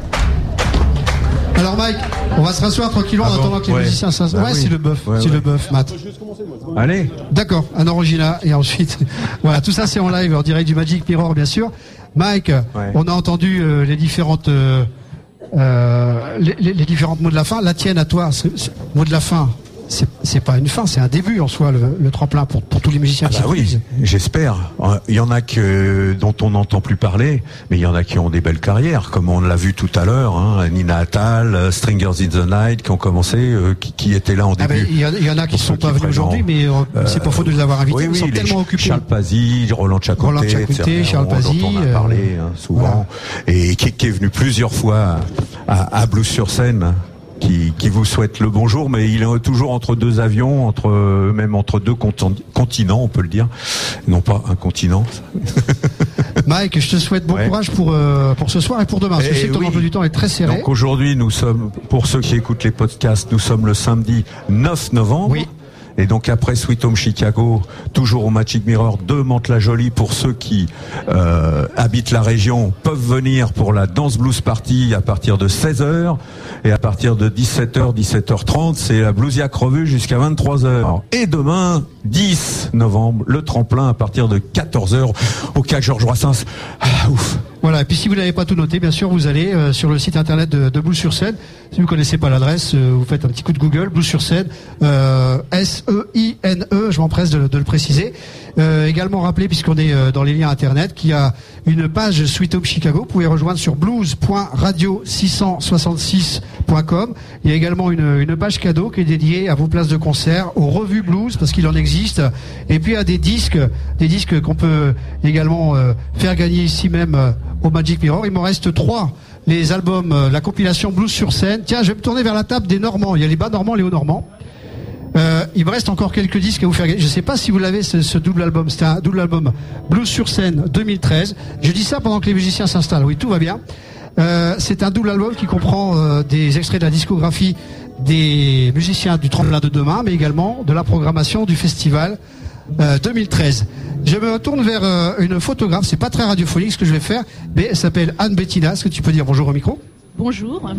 Alors Mike, on va se rasseoir tranquillement Ah en bon attendant que les Ouais. musiciens s'installent. Bah Ouais, oui. c'est le bœuf, Ouais, c'est ouais. le bœuf, Matt. Allez. D'accord, un Orangina et ensuite, voilà, tout ça c'est en live, en direct du Magic Mirror bien sûr. Mike, Ouais. on a entendu euh, les différentes, euh, euh, les, les- les différentes mots de la fin. La tienne à toi, c'est- c'est- mot de la fin. C'est, c'est pas une fin, c'est un début en soi, le, le tremplin pour, pour tous les musiciens Ah qui bah oui, produisent. j'espère. Il y en a que dont on n'entend plus parler, mais il y en a qui ont des belles carrières, comme on l'a vu tout à l'heure, hein, Nina Attal, euh, Stringers in the Night, qui ont commencé, euh, qui, qui étaient là en Ah ben, début. il y, en- il y en a qui Pour sont ceux pas qui venus aujourd'hui, mais euh, Euh, c'est pas faute de les avoir invités. oui, Ils oui, sont les tellement Ch- occupés. Charles Pazzi, Roland Chacoté, Roland Chacoté, et cetera, Charles dont Pazzi, on a euh, parlé hein, souvent, et qui, qui est venu plusieurs fois à, à Blues-sur-Seine. Qui, qui vous souhaite le bonjour, mais il est toujours entre deux avions, entre même entre deux contin- continents, on peut le dire, non pas un continent. Mike, je te souhaite bon Ouais. courage pour, euh, pour ce soir et pour demain, parce que je sais que ton oui. emploi du temps est très serré. Donc aujourd'hui, nous sommes, pour ceux qui écoutent les podcasts, nous sommes le samedi neuf novembre. Oui. Et donc après Sweet Home Chicago, toujours au Magic Mirror de Mantes-la-Jolie, pour ceux qui euh, habitent la région, peuvent venir pour la Dance Blues Party à partir de seize heures. Et à partir de dix-sept heures, dix-sept heures trente, c'est la Bluesiac Revue jusqu'à vingt-trois heures. Et demain, dix novembre, le tremplin à partir de quatorze heures au Cas Georges Brassens. Ah, ouf. Voilà, et puis si vous n'avez pas tout noté, bien sûr, vous allez euh, sur le site internet de, de Blues-sur-Seine. Si vous connaissez pas l'adresse, euh, vous faites un petit coup de Google, Blues-sur-Seine, euh, S E I N E, je m'empresse de, de le préciser. Euh, également rappeler, puisqu'on est euh, dans les liens internet, qu'il y a une page Sweet Home Chicago. Vous pouvez rejoindre sur blues point radio six cent soixante-six point com. Il y a également une, une page cadeau qui est dédiée à vos places de concert, aux revues blues, parce qu'il en existe, et puis à des disques, des disques qu'on peut également euh, faire gagner ici même euh, au Magic Mirror. Il m'en reste trois. Les albums, euh, la compilation Blues sur scène. Tiens, je vais me tourner vers la table des Normands. Il y a les bas Normands, les hauts Normands. Euh, il me reste encore quelques disques à vous faire gagner. Je ne sais pas si vous l'avez, ce, ce double album. C'était un double album Blues sur scène deux mille treize. Je dis ça pendant que les musiciens s'installent. Oui, tout va bien. Euh, c'est un double album qui comprend euh, des extraits de la discographie des musiciens du Tremplin de demain, mais également de la programmation du festival euh, deux mille treize. Je me retourne vers euh, une photographe. C'est pas très radiophonique ce que je vais faire, mais elle s'appelle Anne Bettina. Est-ce que tu peux dire bonjour au micro? Bonjour.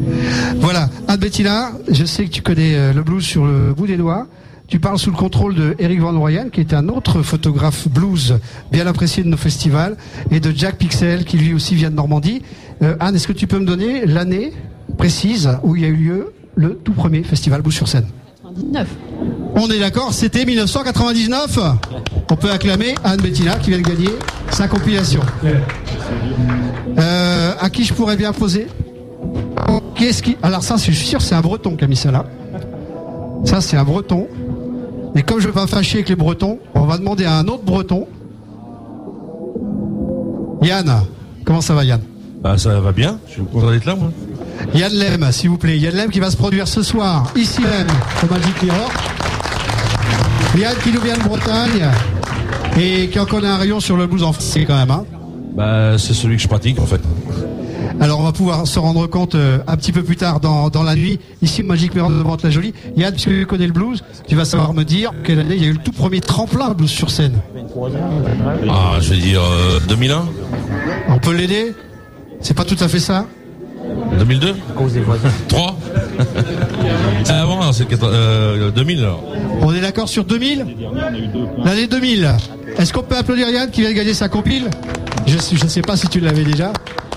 Voilà, Anne Bettina, je sais que tu connais euh, le blues sur le bout des doigts. Tu parles sous le contrôle de Eric Van Royen, qui est un autre photographe blues bien apprécié de nos festivals, et de Jack Pixel, qui lui aussi vient de Normandie. Euh, Anne, est-ce que tu peux me donner l'année précise où il y a eu lieu le tout premier festival Blues sur scène? quatre-vingt-dix-neuf. On est d'accord, c'était mille neuf cent quatre-vingt-dix-neuf. On peut acclamer Anne Bettina qui vient de gagner sa compilation. Euh, à qui je pourrais bien poser? Qu'est-ce qui... Alors ça, je suis sûr, c'est un breton qui a mis ça là. Ça, c'est un breton. Et comme je ne veux pas fâcher avec les bretons, on va demander à un autre breton. Yann, comment ça va Yann? Bah ça va bien, je suis content d'être là moi. Yann Lem, s'il vous plaît. Yann Lem qui va se produire ce soir, ici même, au Magic Mirror. Yann qui nous vient de Bretagne et qui en connaît un rayon sur le blues en français quand même. Hein. Bah c'est celui que je pratique en fait. Alors on va pouvoir se rendre compte euh, un petit peu plus tard dans, dans la nuit, ici au Magic Mirror de Mantes-la-Jolie. Yann, puisque tu connais le blues, tu vas savoir me dire quelle année il y a eu le tout premier tremplin blues sur scène. Ah je vais dire euh, deux mille un. On peut l'aider? C'est pas tout à fait ça. deux mille deux trois Ah bon, alors c'est euh, deux mille alors. On est d'accord sur deux mille? L'année deux mille. Est-ce qu'on peut applaudir Yann qui vient de gagner sa compile? Je ne sais pas si tu l'avais déjà.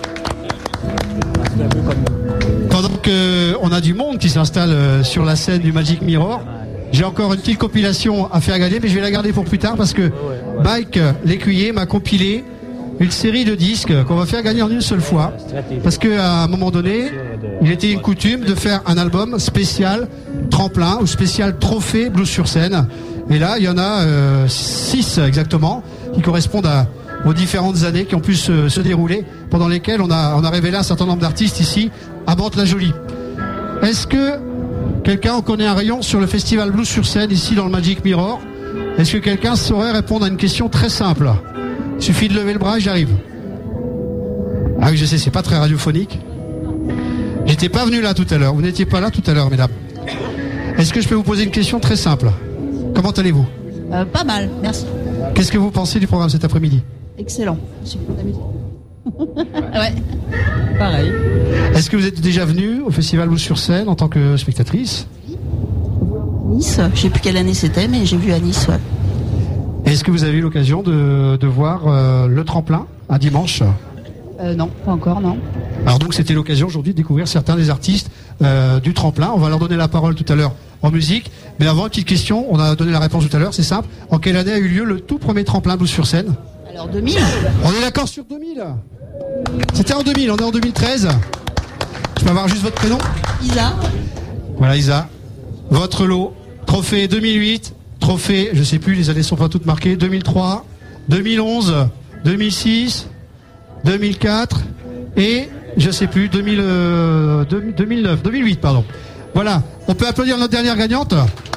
Pendant qu'on a du monde qui s'installe euh, sur la scène du Magic Mirror, j'ai encore une petite compilation à faire gagner, mais je vais la garder pour plus tard parce que Mike l'écuyer m'a compilé une série de disques qu'on va faire gagner en une seule fois. Parce qu'à un moment donné, il était une coutume de faire un album spécial tremplin ou spécial trophée blues sur scène. Et là, il y en a euh, six exactement qui correspondent à, aux différentes années qui ont pu se, se dérouler, pendant lesquelles on a, on a révélé un certain nombre d'artistes ici à Mantes-la-Jolie. Est-ce que quelqu'un en connaît un rayon sur le festival blues sur scène ici dans le Magic Mirror? Est-ce que quelqu'un saurait répondre à une question très simple? Il suffit de lever le bras et j'arrive. Ah oui, je sais, c'est pas très radiophonique. J'étais pas venu là tout à l'heure. Vous n'étiez pas là tout à l'heure, mesdames. Est-ce que je peux vous poser une question très simple? Comment allez-vous? Euh, pas mal, merci. Qu'est-ce que vous pensez du programme cet après-midi? Excellent. Super d'amuser. Ouais, pareil. Est-ce que vous êtes déjà venu au Festival Blues sur scène en tant que spectatrice? Nice, je sais plus quelle année c'était, mais j'ai vu à Nice, ouais. Est-ce que vous avez eu l'occasion de, de voir euh, le tremplin un dimanche? Euh, non, pas encore, non. Alors donc c'était l'occasion aujourd'hui de découvrir certains des artistes euh, du tremplin. On va leur donner la parole tout à l'heure en musique. Mais avant, une petite question, on a donné la réponse tout à l'heure, c'est simple. En quelle année a eu lieu le tout premier tremplin blues sur scène? Alors deux mille. On est d'accord sur deux mille. C'était en deux mille, on est en deux mille treize. Je peux avoir juste votre prénom? Isa. Voilà Isa. Votre lot, trophée deux mille huit, trophée, je sais plus, les années sont pas toutes marquées, deux mille trois, deux mille onze, deux mille six, deux mille quatre et je sais plus, deux mille, euh, deux mille neuf, deux mille huit, pardon. Voilà, on peut applaudir notre dernière gagnante.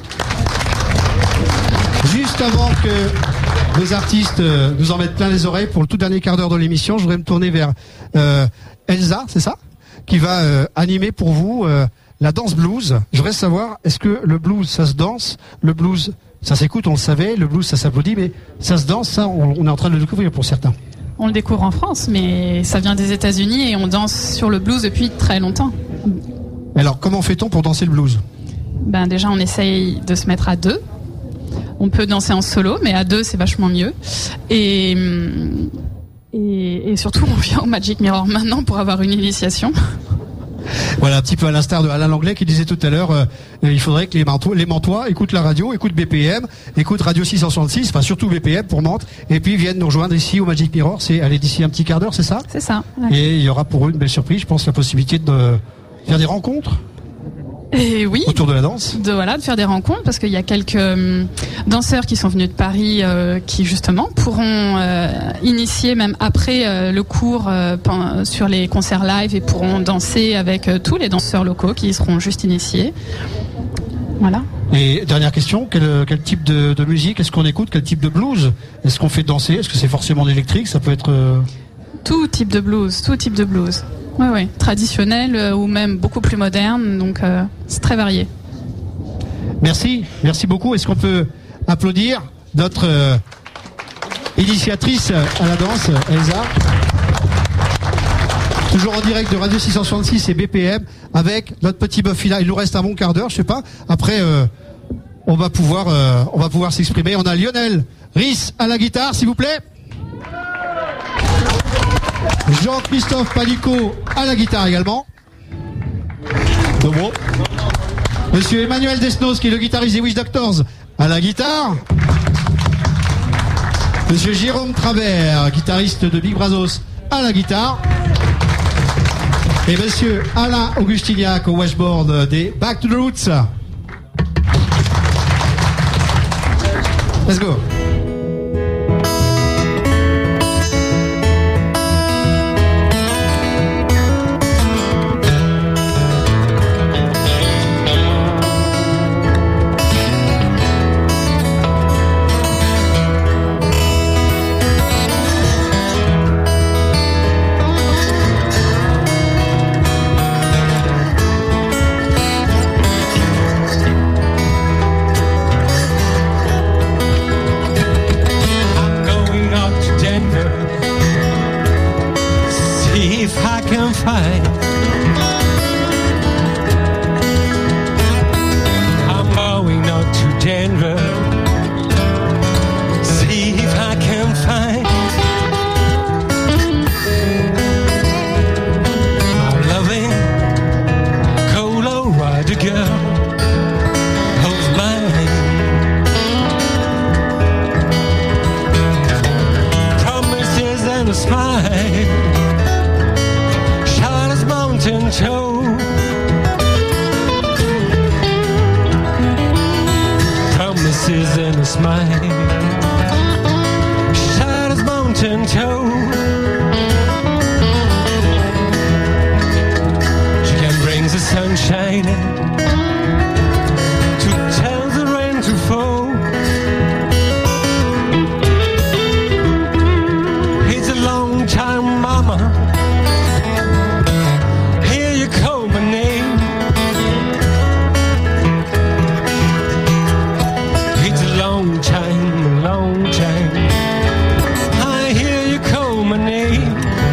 Juste avant que les artistes euh, nous en mettent plein les oreilles pour le tout dernier quart d'heure de l'émission, je voudrais me tourner vers euh, Elsa, c'est ça, qui va euh, animer pour vous euh, la danse blues. Je voudrais savoir, est-ce que le blues ça se danse, le blues ça s'écoute, on le savait, le blues ça s'applaudit, mais ça se danse, ça on, on est en train de le découvrir pour certains. On le découvre en France, mais ça vient des États-Unis et on danse sur le blues depuis très longtemps. Alors, comment fait-on pour danser le blues? Ben déjà, on essaye de se mettre à deux. On peut danser en solo, mais à deux, c'est vachement mieux. Et, et, et surtout, on vient au Magic Mirror maintenant pour avoir une initiation. Voilà, un petit peu à l'instar de Alain Langlais qui disait tout à l'heure, euh, il faudrait que les Mantois, les Mantois écoutent la radio, écoutent B P M, écoutent Radio six cent soixante-six, enfin surtout B P M pour Mantes, et puis viennent nous rejoindre ici au Magic Mirror. C'est aller d'ici un petit quart d'heure, c'est ça? C'est ça. Ouais. Et il y aura pour eux une belle surprise, je pense, la possibilité de faire des rencontres. Et oui. Autour de la danse. De voilà, de faire des rencontres parce qu'il y a quelques euh, danseurs qui sont venus de Paris euh, qui justement pourront euh, initier même après euh, le cours euh, sur les concerts live et pourront danser avec euh, tous les danseurs locaux qui seront juste initiés. Voilà. Et dernière question, quel, quel type de, de musique est-ce qu'on écoute? Quel type de blues est-ce qu'on fait danser? Est-ce que c'est forcément électrique? Ça peut être euh... tout type de blues, tout type de blues. Oui, oui, traditionnel euh, ou même beaucoup plus moderne, donc euh, c'est très varié. Merci, merci beaucoup. Est-ce qu'on peut applaudir notre euh, initiatrice à la danse, Elsa? Toujours en direct de Radio six cent soixante-six et B P M avec notre petit Buffy là. Il nous reste un bon quart d'heure, je sais pas. Après, euh, on va pouvoir, euh, on va pouvoir s'exprimer. On a Lionel Riss à la guitare, s'il vous plaît. Jean-Christophe Palico à la guitare également. Dobro. Monsieur Emmanuel Desnos, qui est le guitariste des Wish Doctors, à la guitare. Monsieur Jérôme Travers, guitariste de Big Brazos, à la guitare. Et monsieur Alain Augustiniac au washboard des Back to the Roots. Let's go. smile. Shadows mountain toe. She can bring the sunshine to tell the rain to fall. It's a long time, mama. Here you call my name. It's a long time, a long time. I hear you call my name.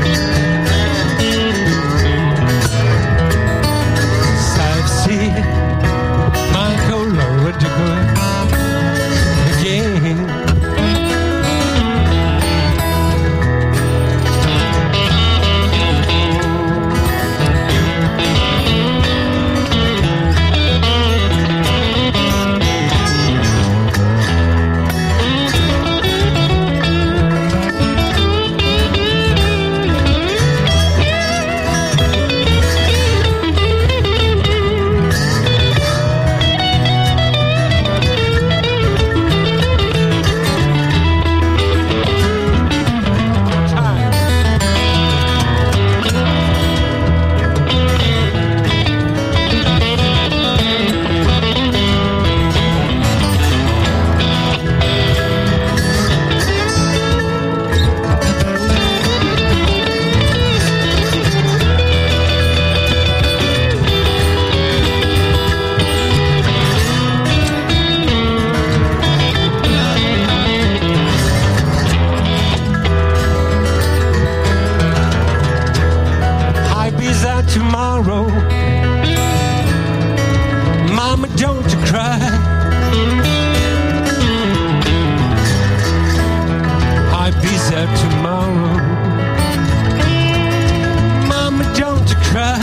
I've seen my color to go again. Tomorrow, Mama, don't you cry. I'll be there tomorrow. Mama, don't you cry.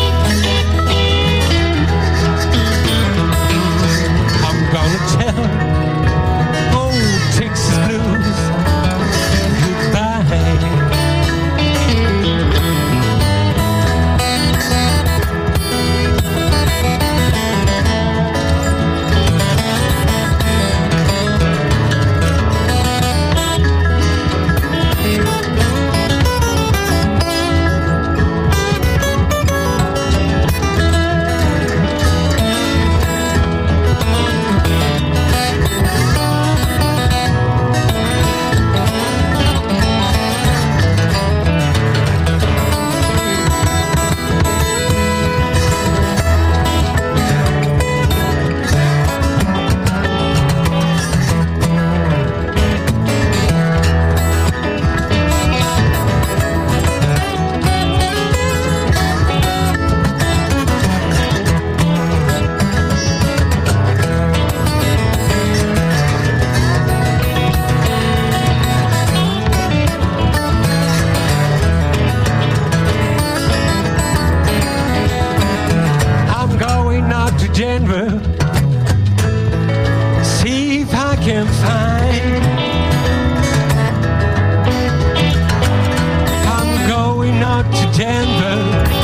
I'm gonna tell old Texas blues goodbye. Denver, see if I can find. I'm going out to Denver,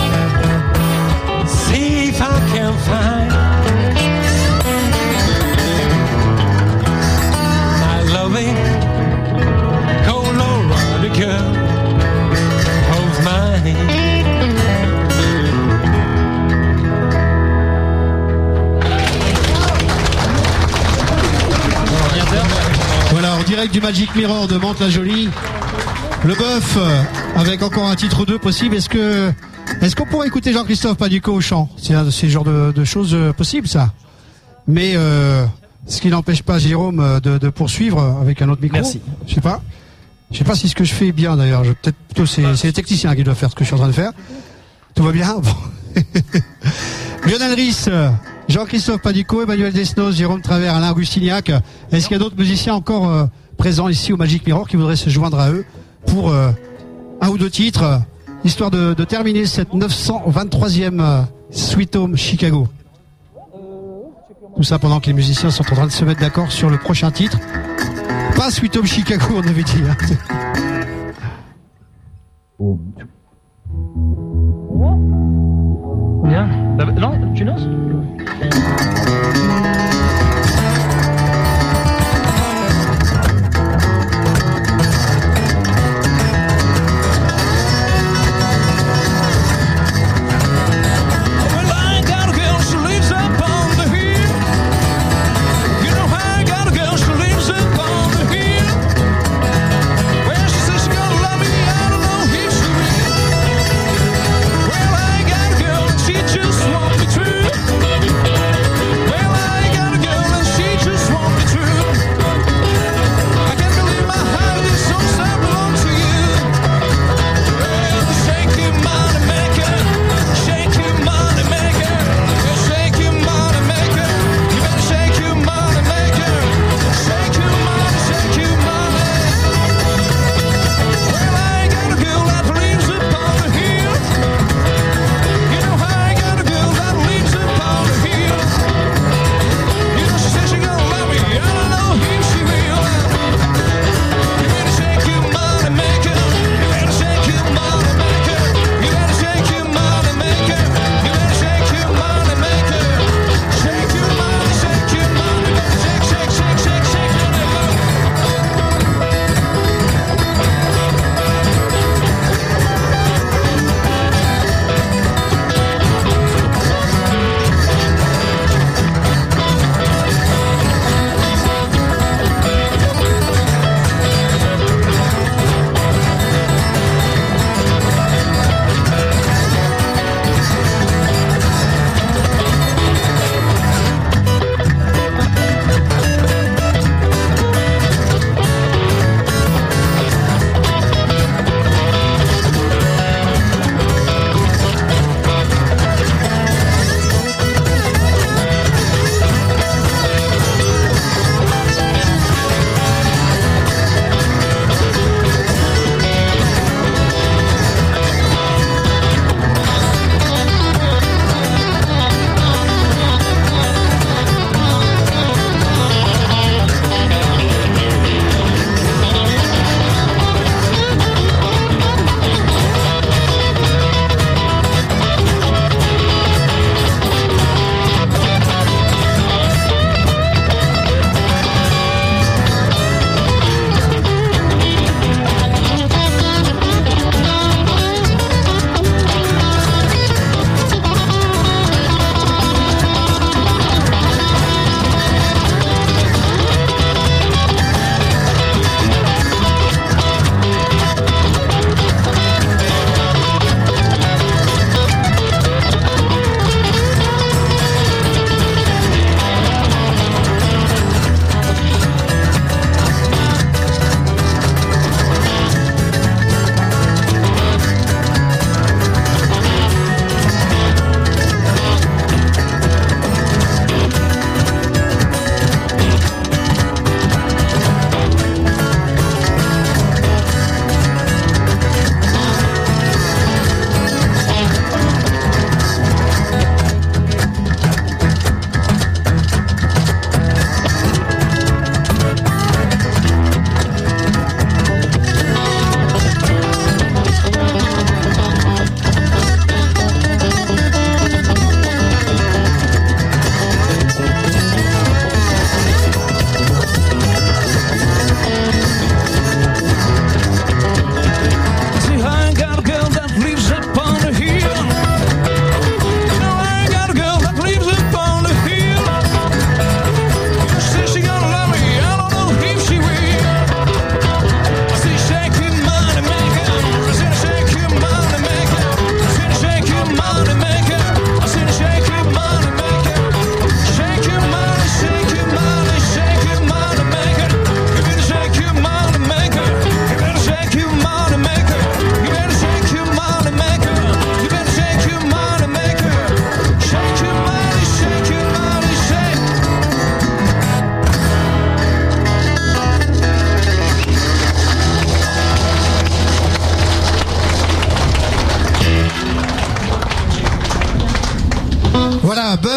see if I can find my loving Colorado girl of mine. Voilà, en direct du Magic Mirror de Mantes-la-Jolie. Le bœuf, avec encore un titre ou deux possible. Est-ce que, est-ce qu'on pourrait écouter Jean-Christophe Paducot au chant? C'est un de ces genres de, de choses possibles, ça. Mais, euh, ce qui n'empêche pas Jérôme de, de poursuivre avec un autre micro. Merci. Je sais pas. Je sais pas si ce que je fais est bien, d'ailleurs. Je, peut-être plutôt, c'est, c'est les techniciens qui doivent faire ce que je suis en train de faire. Tout va bien? Bon. Lionel Riss, Jean-Christophe Paducot, Emmanuel Desnos, Jérôme Travers, Alain Augustignac. Est-ce qu'il y a d'autres musiciens encore euh, présents ici au Magic Mirror qui voudraient se joindre à eux pour euh, un ou deux titres, histoire de, de terminer cette neuf cent vingt-troisième euh, Sweet Home Chicago? Tout ça pendant que les musiciens sont en train de se mettre d'accord sur le prochain titre. Pas Sweet Home Chicago, on avait dit. Hein. Bien. Non, tu lances?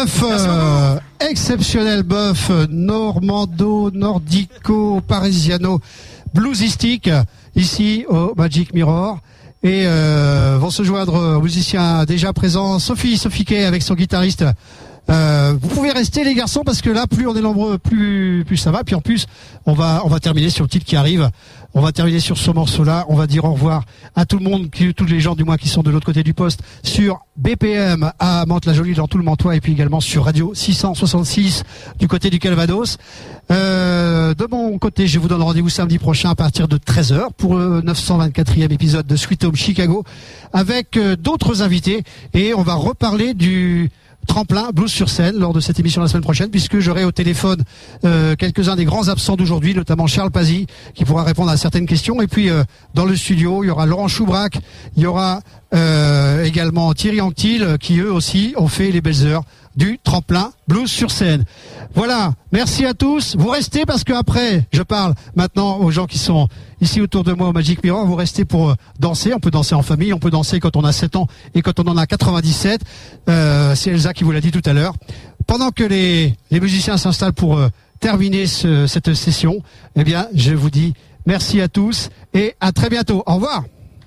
bœuf, euh, exceptionnel bœuf, normando, nordico, parisiano, bluesistique, ici au Magic Mirror. Et euh, vont se joindre aux musiciens déjà présents, Sophie, Sophie Kay avec son guitariste. Euh, vous pouvez rester les garçons parce que là plus on est nombreux plus plus ça va, puis en plus on va on va terminer sur le titre qui arrive, on va terminer sur ce morceau là, on va dire au revoir à tout le monde, qui, tous les gens du moins qui sont de l'autre côté du poste sur B P M à Mantes-la-Jolie dans tout le Mantois et puis également sur Radio six cent soixante-six du côté du Calvados. Euh, de mon côté je vous donne rendez-vous samedi prochain à partir de treize heures pour le neuf cent vingt-quatrième épisode de Sweet Home Chicago avec euh, d'autres invités et on va reparler du tremplin blues sur scène lors de cette émission la semaine prochaine puisque j'aurai au téléphone euh, quelques-uns des grands absents d'aujourd'hui, notamment Charles Pazzi qui pourra répondre à certaines questions et puis euh, dans le studio il y aura Laurent Choubrac, il y aura euh, également Thierry Anctil qui eux aussi ont fait les belles heures du tremplin blues sur scène. Voilà, merci à tous. Vous restez parce que après, je parle maintenant aux gens qui sont ici autour de moi au Magic Mirror. Vous restez pour euh, danser. On peut danser en famille, on peut danser quand on a sept ans et quand on en a quatre-vingt-dix-sept. Euh, c'est Elsa qui vous l'a dit tout à l'heure. Pendant que les, les musiciens s'installent pour euh, terminer ce, cette session, eh bien, je vous dis merci à tous et à très bientôt. Au revoir.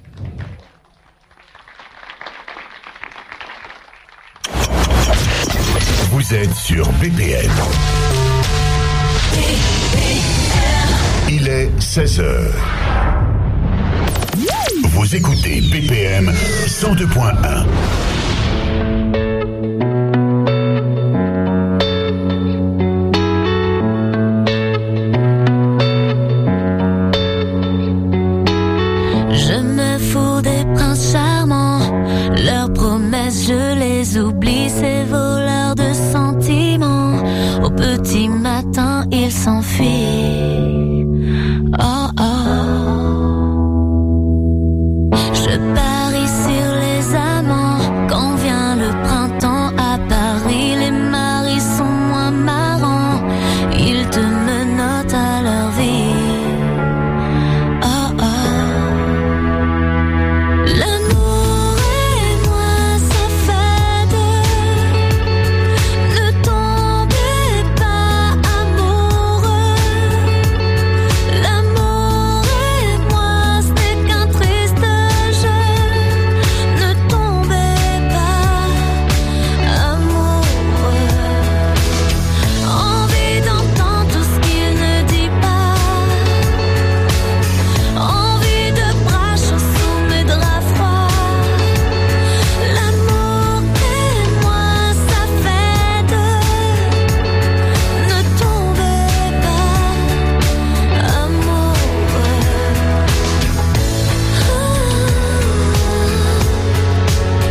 Vous êtes sur B P M. Il est seize heures. Vous écoutez B P M cent deux point un. Je me fous des princes charmants, leurs promesses je les oublie, ces voleurs de sentiments. Au petit matin ils s'enfuient. Oh